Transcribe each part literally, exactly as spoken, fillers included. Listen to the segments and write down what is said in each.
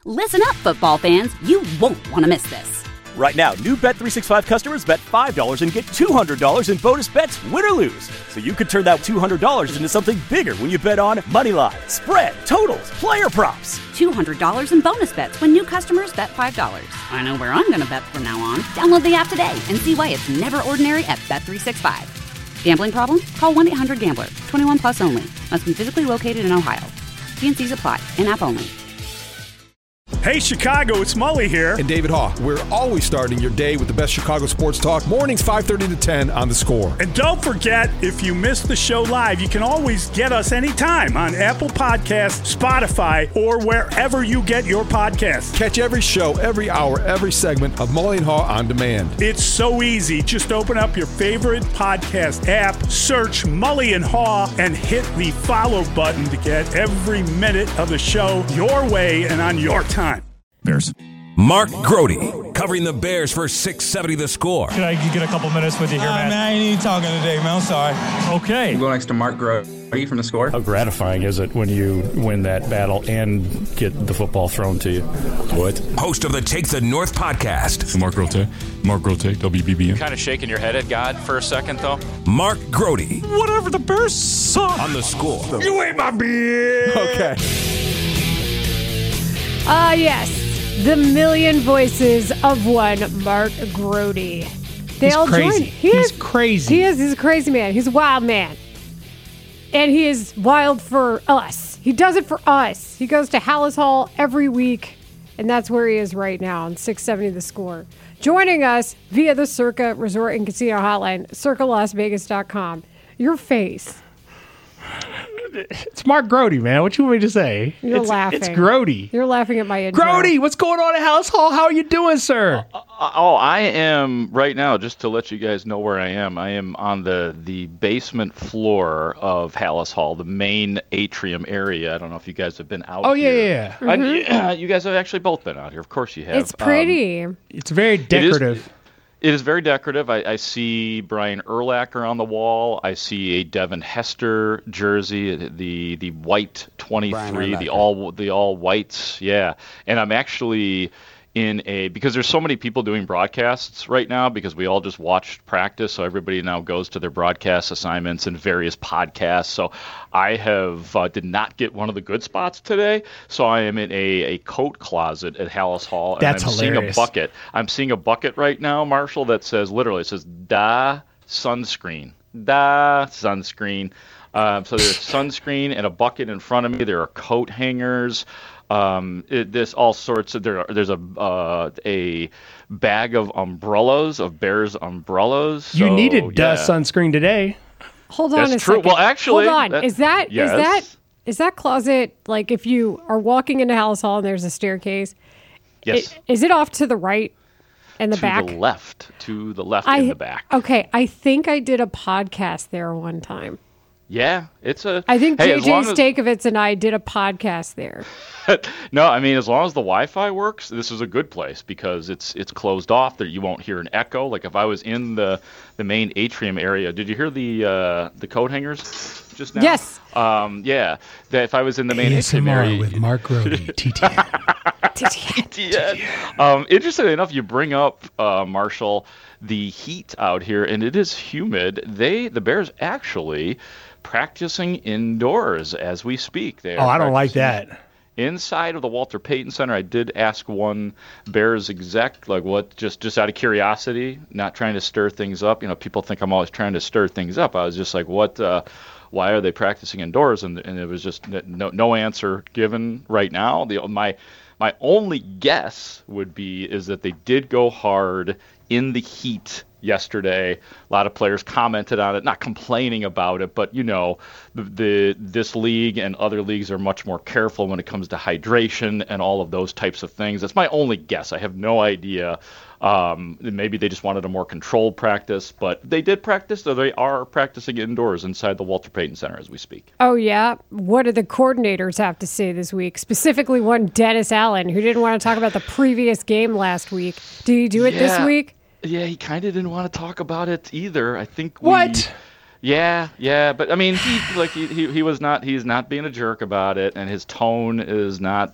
Listen up, football fans. You won't want to miss this. Right now, new Bet three sixty-five customers bet five dollars and get two hundred dollars in bonus bets, win or lose. So you could turn that two hundred dollars into something bigger when you bet on money line, spread, totals, player props. two hundred dollars in bonus bets when new customers bet five dollars. I know where I'm going to bet from now on. Download the app today and see why it's never ordinary at Bet three sixty-five. Gambling problem? Call one eight hundred gambler. twenty-one plus only. Must be physically located in Ohio. T and C's apply. In-app only. Hey, Chicago, it's Mully here. And David Haugh. We're always starting your day with the best Chicago sports talk. Mornings five thirty to ten on The Score. And don't forget, if you missed the show live, you can always get us anytime on Apple Podcasts, Spotify, or wherever you get your podcasts. Catch every show, every hour, every segment of Mully and Haugh on demand. It's so easy. Just open up your favorite podcast app, search Mully and Haugh, and hit the follow button to get every minute of the show your way and on your time. Bears. Mark Grody, covering the Bears for six seventy The Score. Can I get a couple minutes with you here, uh, man? man? I ain't even talking today, man. I'm sorry. Okay. We'll go next to Mark Grody from The Score. How gratifying is it when you win that battle and get the football thrown to you? What? Host of the Take the North podcast. Mark Grote. Mark Grote, W B B M. Kind of shaking your head at God for a second, though. Mark Grody. Whatever, the Bears suck. On The Score. You ain't my beer. Okay. Ah, uh, yes. The million voices of one, Mark Grody. They he's all crazy. join. He he's is, crazy. He is. He's a crazy man. He's a wild man. And he is wild for us. He does it for us. He goes to Hallis Hall every week, and that's where he is right now on six seventy The Score. Joining us via the Circa Resort and Casino Hotline, circa las vegas dot com. Your face. It's Mark Grody, man. What you want me to say? You're it's, laughing. It's Grody. You're laughing at my intro. Grody, what's going on at Hallis Hall? How are you doing, sir? Uh, uh, oh, I am right now, just to let you guys know where I am, I am on the, the basement floor of Hallis Hall, the main atrium area. I don't know if you guys have been out oh, here. Oh, yeah, yeah. Mm-hmm. I, uh, you guys have actually both been out here. Of course you have. It's pretty. Um, it's very decorative. It is, It is very decorative. I, I see Brian Urlacher on the wall. I see a Devin Hester jersey, the the white twenty-three, the all the all whites. Yeah, and I'm actually in a because there's so many people doing broadcasts right now because we all just watched practice, so everybody now goes to their broadcast assignments and various podcasts. So I have uh, did not get one of the good spots today, so I am in a, a coat closet at Hallis Hall. And That's I'm hilarious. seeing a bucket. I'm seeing a bucket right now, Marshall, that says literally it says "Da sunscreen." Da sunscreen. Um, so there's sunscreen and a bucket in front of me. There are coat hangers. Um, it, there's all sorts of there. There's a uh, a bag of umbrellas of Bears umbrellas. So, you needed yeah. uh, sunscreen today. Hold on That's a true. second. Well, actually, hold on. That, is that yes. is that is that closet like if you are walking into Hallis Hall and there's a staircase? Yes. It, is it off to the right and the to back? To the left. To the left I, in the back. Okay, I think I did a podcast there one time. Yeah, it's a. I think hey, J J as Stakovitz and I did a podcast there. No, I mean, as long as the Wi-Fi works, this is a good place because it's it's closed off. That you won't hear an echo. Like if I was in the, the main atrium area, did you hear the uh, the coat hangers just now? Yes. Um, yeah. That if I was in the main A S M R atrium area with Mark Grody, T T N. T T N. Um, interestingly enough, you bring up uh, Marshall the heat out here, and it is humid. They the Bears actually practicing indoors as we speak. They oh, I don't like that. Inside of the Walter Payton Center, I did ask one Bears exec, like what, just, just out of curiosity, not trying to stir things up. You know, people think I'm always trying to stir things up. I was just like, what, uh, why are they practicing indoors? And and it was just no, no answer given right now. The my my only guess would be is that they did go hard in the heat yesterday. A lot of players commented on it, not complaining about it, but you know, the, the this league and other leagues are much more careful when it comes to hydration and all of those types of things. That's my only guess. I have no idea. Um, maybe they just wanted a more controlled practice, but they did practice, so they are practicing indoors inside the Walter Payton Center as we speak. Oh, yeah? What do the coordinators have to say this week? Specifically one Dennis Allen, who didn't want to talk about the previous game last week. Did he do it yeah. this week? Yeah, he kind of didn't want to talk about it either. I think we, What? Yeah, yeah, but I mean, he like he, he he was not he's not being a jerk about it, and his tone is not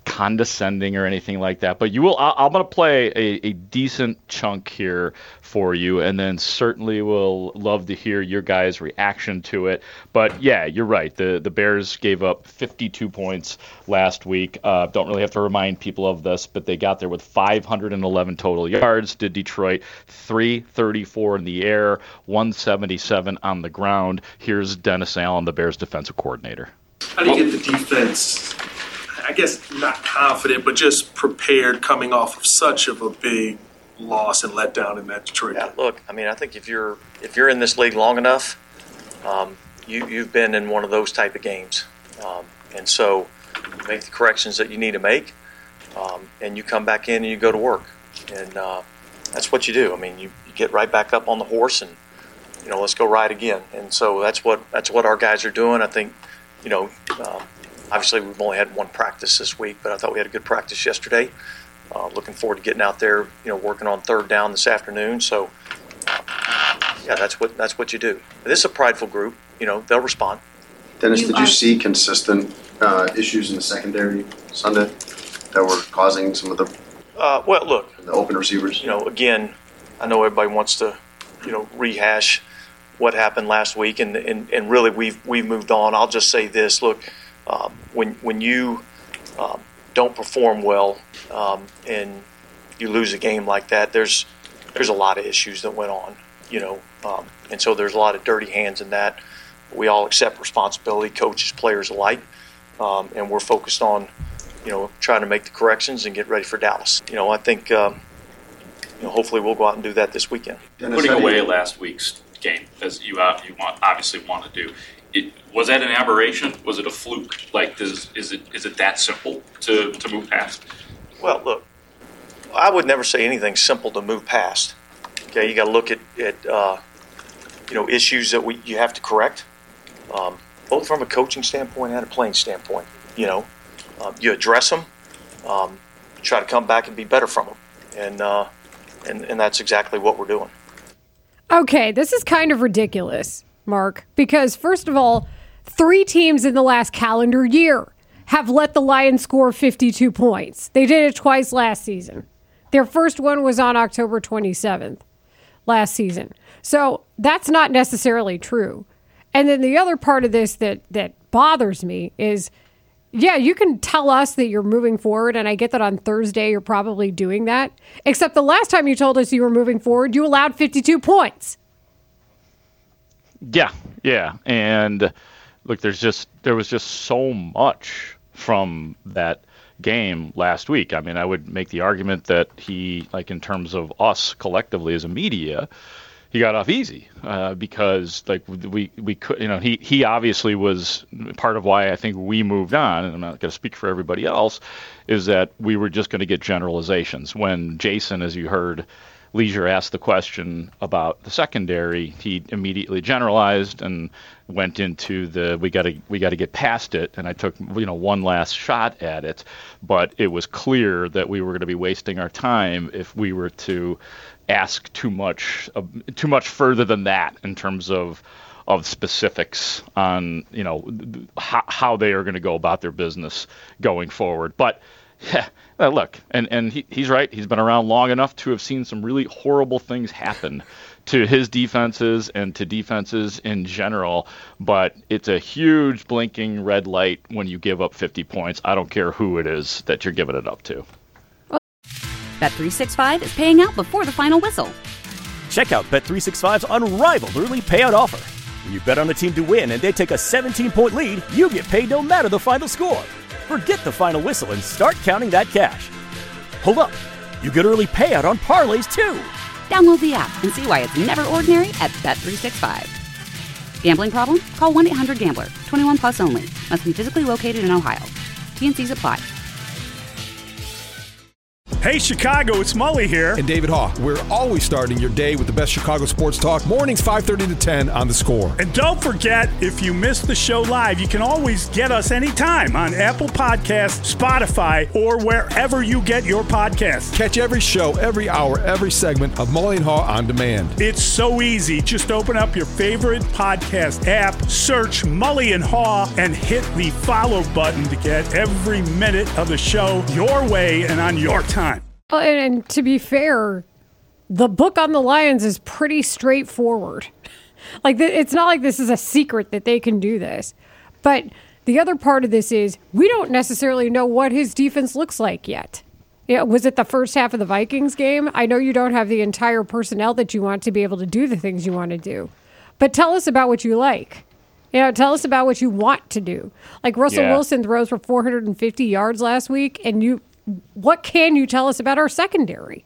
condescending or anything like that. But you will. I, I'm going to play a, a decent chunk here for you, and then certainly will love to hear your guys' reaction to it. But yeah, you're right. The the Bears gave up fifty-two points last week. Uh, don't really have to remind people of this, but they got there with five hundred eleven total yards. Did Detroit three thirty-four in the air, one seventy-seven on the ground. Here's Dennis Allen, the Bears defensive coordinator. How do you get the defense, I guess not confident, but just prepared coming off of such of a big loss and letdown in that Detroit game? Yeah, look, I mean, I think if you're if you're in this league long enough, um, you, you've been in one of those type of games. Um, and so you make the corrections that you need to make, um, and you come back in and you go to work. And uh, that's what you do. I mean, you, you get right back up on the horse and, you know, let's go ride again. And so that's what that's what our guys are doing. I think, you know, uh, obviously we've only had one practice this week, but I thought we had a good practice yesterday. Uh, looking forward to getting out there, you know, working on third down this afternoon. So, uh, yeah, that's what that's what you do. This is a prideful group. You know, they'll respond. Dennis, you did you see consistent uh, issues in the secondary Sunday that were causing some of the uh, well, look, the open receivers? You know, again, I know everybody wants to, you know, rehash what happened last week, and and, and really we've we've moved on. I'll just say this: look, um, when when you um, don't perform well um, and you lose a game like that, there's there's a lot of issues that went on, you know, um, and so there's a lot of dirty hands in that. We all accept responsibility, coaches, players alike, um, and we're focused on, you know, trying to make the corrections and get ready for Dallas. You know, I think, um, you know, hopefully we'll go out and do that this weekend. Dennis, putting away you... last week's game, as you uh, you want obviously want to do, it, was that an aberration? Was it a fluke? Like, does, is it is it that simple to, to move past? Well, look, I would never say anything simple to move past. Okay, you got to look at at uh, you know, issues that we you have to correct. Um, both from a coaching standpoint and a playing standpoint. You know, uh, you address them, um, try to come back and be better from them, and uh, and and that's exactly what we're doing. Okay, this is kind of ridiculous, Mark, because first of all, three teams in the last calendar year have let the Lions score fifty-two points. They did it twice last season. Their first one was on October twenty-seventh last season. So that's not necessarily true. And then the other part of this that, that bothers me is, yeah, you can tell us that you're moving forward, and I get that on Thursday you're probably doing that, except the last time you told us you were moving forward, you allowed fifty-two points. Yeah, yeah. And look, there's just there was just so much from that game last week. I mean, I would make the argument that he, like in terms of us collectively as a media, he got off easy uh, because like we we could, you know, he he obviously was part of why I think we moved on, and I'm not going to speak for everybody else, is that we were just going to get generalizations. When Jason, as you heard, Leisure asked the question about the secondary, he immediately generalized and went into the we got to we got to get past it. And I took you know one last shot at it, but it was clear that we were going to be wasting our time if we were to ask too much uh, too much further than that in terms of of specifics on you know how, how they are going to go about their business going forward. But yeah, look, and, and he, he's right. He's been around long enough to have seen some really horrible things happen to his defenses and to defenses in general. But it's a huge blinking red light when you give up fifty points. I don't care who it is that you're giving it up to. Bet three sixty-five is paying out before the final whistle. Check out Bet three sixty-five's unrivaled early payout offer. When you bet on a team to win and they take a seventeen-point lead, you get paid no matter the final score. Forget the final whistle and start counting that cash. Hold up. You get early payout on parlays, too. Download the app and see why it's never ordinary at Bet three sixty-five. Gambling problem? Call one eight hundred gambler. twenty-one plus only. Must be physically located in Ohio. T and C's apply. Hey, Chicago, it's Mully here. And David Haugh. We're always starting your day with the best Chicago sports talk. Mornings five thirty to ten on The Score. And don't forget, if you missed the show live, you can always get us anytime on Apple Podcasts, Spotify, or wherever you get your podcasts. Catch every show, every hour, every segment of Mully and Haugh on demand. It's so easy. Just open up your favorite podcast app, search Mully and Haugh, and hit the follow button to get every minute of the show your way and on your time. Well, and, and to be fair, the book on the Lions is pretty straightforward. Like, th- it's not like this is a secret that they can do this. But the other part of this is we don't necessarily know what his defense looks like yet. Yeah, was it the first half of the Vikings game? I know you don't have the entire personnel that you want to be able to do the things you want to do. But tell us about what you like. You know, tell us about what you want to do. Like Russell Yeah. Wilson throws for four hundred fifty yards last week, and you... What can you tell us about our secondary?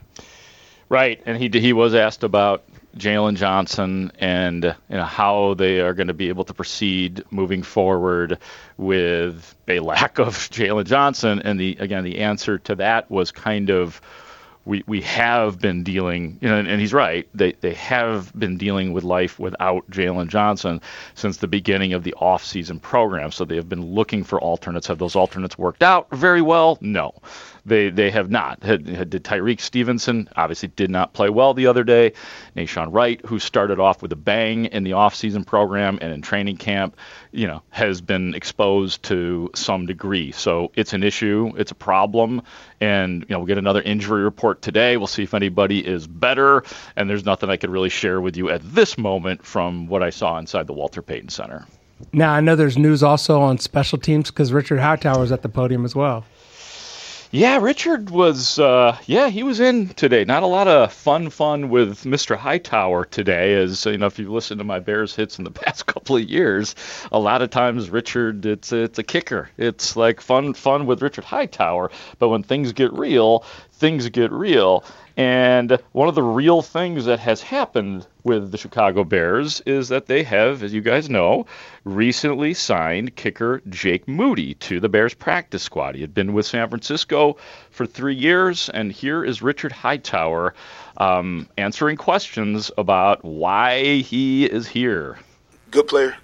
Right, and he he was asked about Jalen Johnson and you know how they are going to be able to proceed moving forward with a lack of Jalen Johnson, and the again the answer to that was kind of we we have been dealing, you know, and, and he's right. They they have been dealing with life without Jalen Johnson since the beginning of the offseason program. So they have been looking for alternates. Have those alternates worked out very well? No. They they have not. Had, had, did Tyreek Stevenson obviously did not play well the other day. Nashawn Wright, who started off with a bang in the offseason program and in training camp, you know, has been exposed to some degree. So it's an issue. It's a problem. And, you know, we'll get another injury report today. We'll see if anybody is better. And there's nothing I could really share with you at this moment from what I saw inside the Walter Payton Center. Now, I know there's news also on special teams because Richard Hightower is at the podium as well. Yeah, Richard was, uh, yeah, he was in today. Not a lot of fun fun with Mister Hightower today, as, you know, if you've listened to my Bears hits in the past couple of years, a lot of times Richard, it's, it's a kicker. It's like fun fun with Richard Hightower, but when things get real, things get real. And one of the real things that has happened with the Chicago Bears is that they have, as you guys know, recently signed kicker Jake Moody to the Bears practice squad. He had been with San Francisco for three years, and here is Richard Hightower um, answering questions about why he is here. Good player.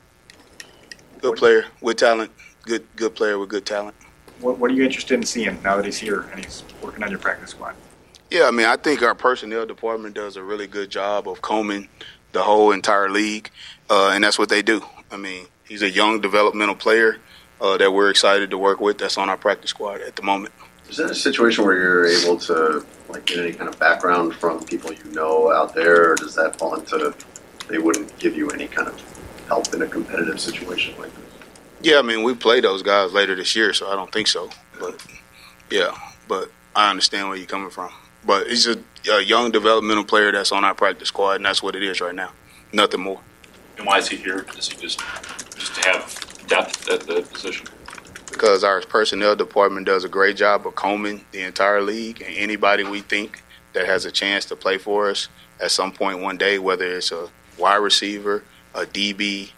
Good player with talent. Good good player with good talent. What, what are you interested in seeing now that he's here and he's working on your practice squad? Yeah, I mean, I think our personnel department does a really good job of combing the whole entire league, uh, and that's what they do. I mean, he's a young developmental player uh, that we're excited to work with that's on our practice squad at the moment. Is there a situation where you're able to like get any kind of background from people you know out there, or does that fall into they wouldn't give you any kind of help in a competitive situation like this? Yeah, I mean, we play those guys later this year, so I don't think so. But, yeah, but I understand where you're coming from. But he's a, a young developmental player that's on our practice squad, and that's what it is right now. Nothing more. And why is he here? Is he just just to have depth at the position? Because our personnel department does a great job of combing the entire league, and anybody we think that has a chance to play for us at some point one day, whether it's a wide receiver, a D B,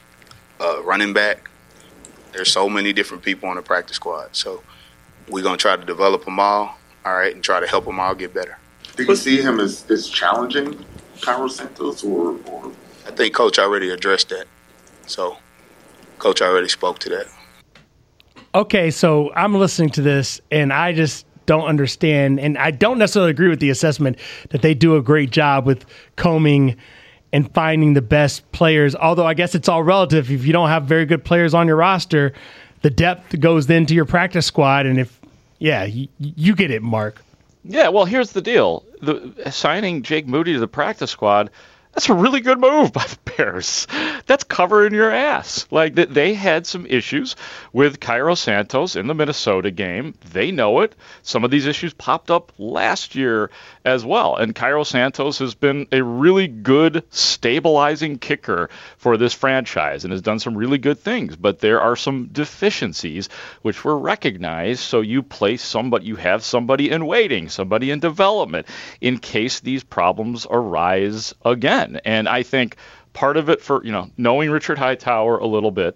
a running back, there's so many different people on the practice squad. So we're going to try to develop them all. All right, and try to help them all get better. Do you see him as, as challenging Cairo Santos, or, or? I think Coach already addressed that. So, Coach already spoke to that. Okay, so I'm listening to this, and I just don't understand, and I don't necessarily agree with the assessment that they do a great job with combing and finding the best players, although I guess it's all relative. If you don't have very good players on your roster, the depth goes then to your practice squad, and if Yeah, you, you get it, Mark. Yeah, well, here's the deal. The signing Jake Moody to the practice squad, that's a really good move by the Bears. That's covering your ass. Like, they had some issues with Cairo Santos in the Minnesota game. They know it. Some of these issues popped up last year as well. And Cairo Santos has been a really good stabilizing kicker for this franchise and has done some really good things. But there are some deficiencies which were recognized. So you place somebody, you have somebody in waiting, somebody in development in case these problems arise again. And I think part of it for, you know, knowing Richard Hightower a little bit,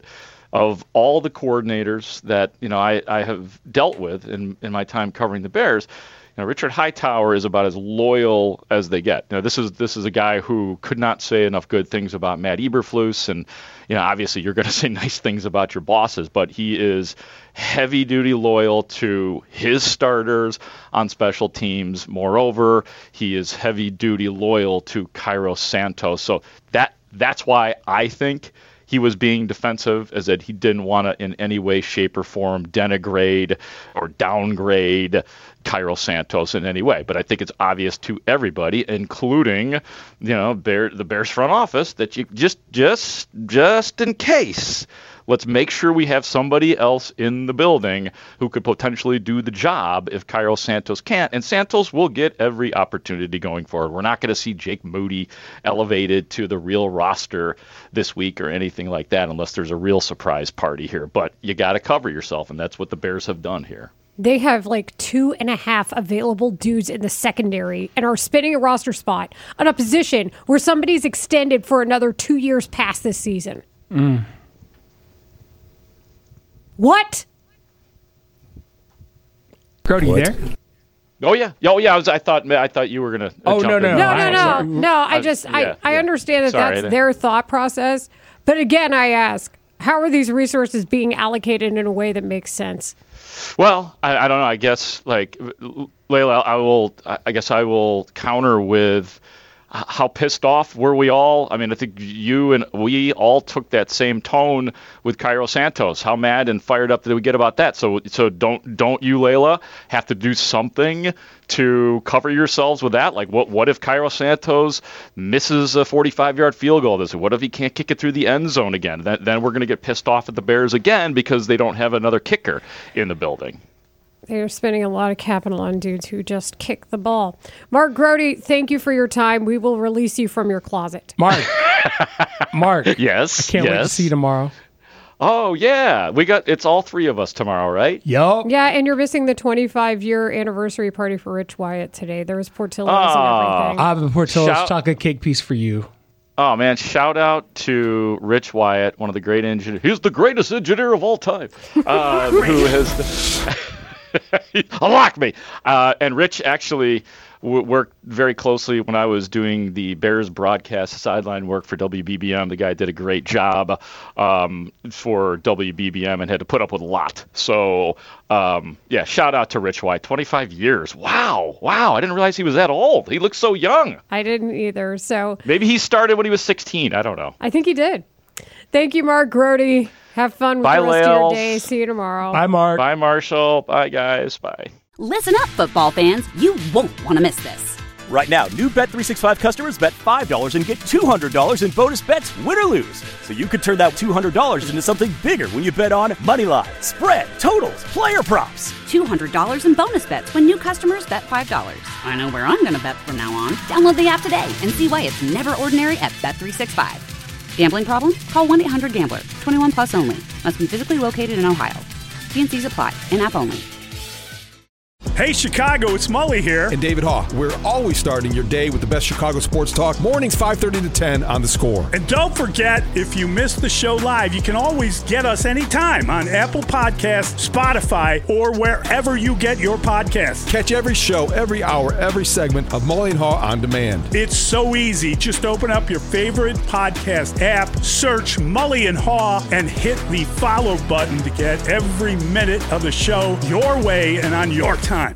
of all the coordinators that, you know, I, I have dealt with in, in my time covering the Bears, you know, Richard Hightower is about as loyal as they get. You know, this is this is a guy who could not say enough good things about Matt Eberflus, and you know, obviously you're going to say nice things about your bosses, but he is heavy duty loyal to his starters on special teams. Moreover, he is heavy duty loyal to Cairo Santos. So that that's why I think he was being defensive, is that he didn't want to in any way, shape, or form denigrate or downgrade Cairo Santos in any way. But I think it's obvious to everybody, including, you know, Bear, the Bears front office, that you just, just, just in case, let's make sure we have somebody else in the building who could potentially do the job if Cairo Santos can't. And Santos will get every opportunity going forward. We're not going to see Jake Moody elevated to the real roster this week or anything like that unless there's a real surprise party here. But you got to cover yourself, and that's what the Bears have done here. They have like two and a half available dudes in the secondary and are spinning a roster spot on a position where somebody's extended for another two years past this season. Mm. What? Grody, you there? Oh yeah, oh yeah. I was. I thought. I thought you were gonna. Uh, oh jump no, in. no, no, no, no, no. I just, yeah, I, yeah. I understand that Sorry, that's their thought process. But again, I ask, how are these resources being allocated in a way that makes sense? Well, I, I don't know. I guess like Layla, I will. I guess I will counter with how pissed off were we all? I mean, I think you and we all took that same tone with Cairo Santos. How mad and fired up did we get about that? So, so don't don't you, Layla, have to do something to cover yourselves with that? Like, what what if Cairo Santos misses a forty-five-yard field goal this week? What if he can't kick it through the end zone again? Then, then we're going to get pissed off at the Bears again because they don't have another kicker in the building. They're spending a lot of capital on dudes who just kick the ball. Mark Grody, thank you for your time. We will release you from your closet. Mark. Mark. Yes. I can't yes. wait to see you tomorrow. Oh, yeah. We got, it's all three of us tomorrow, right? Yup. Yeah, and you're missing the twenty-five-year anniversary party for Rich Wyatt today. There was Portillo's oh, and everything. I have a Portillo's Shout- chocolate cake piece for you. Oh, man, shout out to Rich Wyatt, one of the great engineers. He's the greatest engineer of all time, uh, who has... Unlock me. Uh, and Rich actually w- worked very closely when I was doing the Bears broadcast sideline work for W B B M. The guy did a great job um, for W B B M and had to put up with a lot. So, um, yeah, shout out to Rich White. twenty-five years. Wow. Wow. I didn't realize he was that old. He looks so young. I didn't either. So maybe he started when he was sixteen. I don't know. I think he did. Thank you, Mark Grody. Have fun with Bye, the rest Lales. of your day. See you tomorrow. Bye, Mark. Bye, Marshall. Bye, guys. Bye. Listen up, football fans. You won't want to miss this. Right now, new Bet three sixty-five customers bet five dollars and get two hundred dollars in bonus bets, win or lose. So you could turn that two hundred dollars into something bigger when you bet on money line, spread, totals, player props. two hundred dollars in bonus bets when new customers bet five dollars. I know where I'm going to bet from now on. Download the app today and see why it's never ordinary at Bet three sixty-five. Gambling problem? Call one eight hundred gambler. twenty-one plus only. Must be physically located in Ohio. T and C's apply. In-app only. Hey, Chicago, it's Mully here. And David Haw. We're always starting your day with the best Chicago sports talk. Mornings five thirty to ten on The Score. And don't forget, if you missed the show live, you can always get us anytime on Apple Podcasts, Spotify, or wherever you get your podcasts. Catch every show, every hour, every segment of Mully and Haw on demand. It's so easy. Just open up your favorite podcast app, search Mully and Haw, and hit the follow button to get every minute of the show your way and on your time.